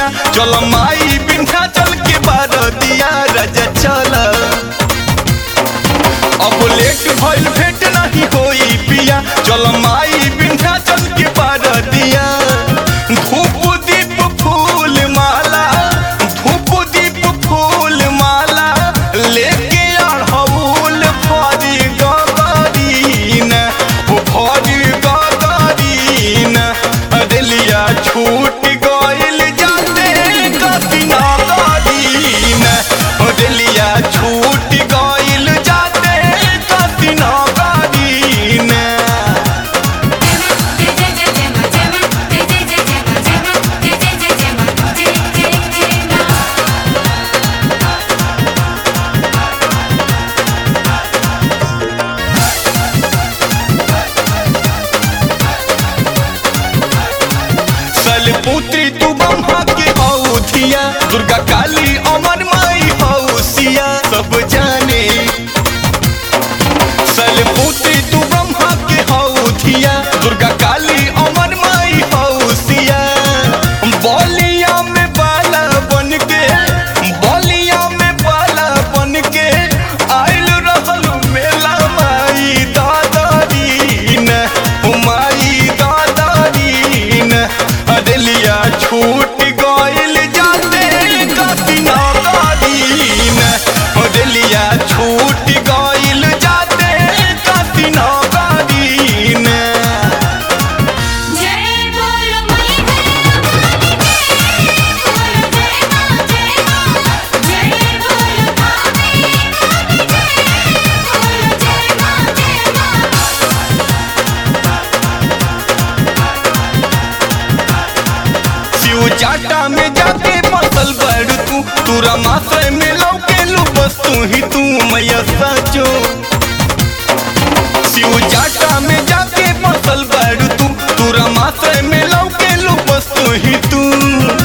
पिया चल माई बिन्हा चल के बार दिया राजा चल अब लेट भइल भेट नहीं होई पिया चल माई बिन्हा चल के बार दिया धूप दीप फूल माला धूप दीप फूल माला लेके अड़हुल फरी गगरीन फरी गगरीन रेलिया छूट गइल जाते कसिना गरीन रेलिया छूट गइल जाते कसिना गरीन पुत्री तू ब्रह्मा के औधिया दुर्गा काली अमर माई हौसिया सब जाने सल पुत्री तू ब्रह्मा के औधिया दुर्गा काली अमर माई हौसिया बलिया में बाला बन के बलिया में बाला बन के आइल रहल मेला माई दादारीन माई दादारीन रेलिया छूट गइल जाते कसिना गरीन रेलिया छूट गइल जाते कसिना गरीन जाटा में जाके फसल बढ़ तू रमाशय में लौके लू बस तू ही तू मैया सचो शिव जाटा में जाके फसल बढ़ तू रमाशय में लौके लू बस तू ही तू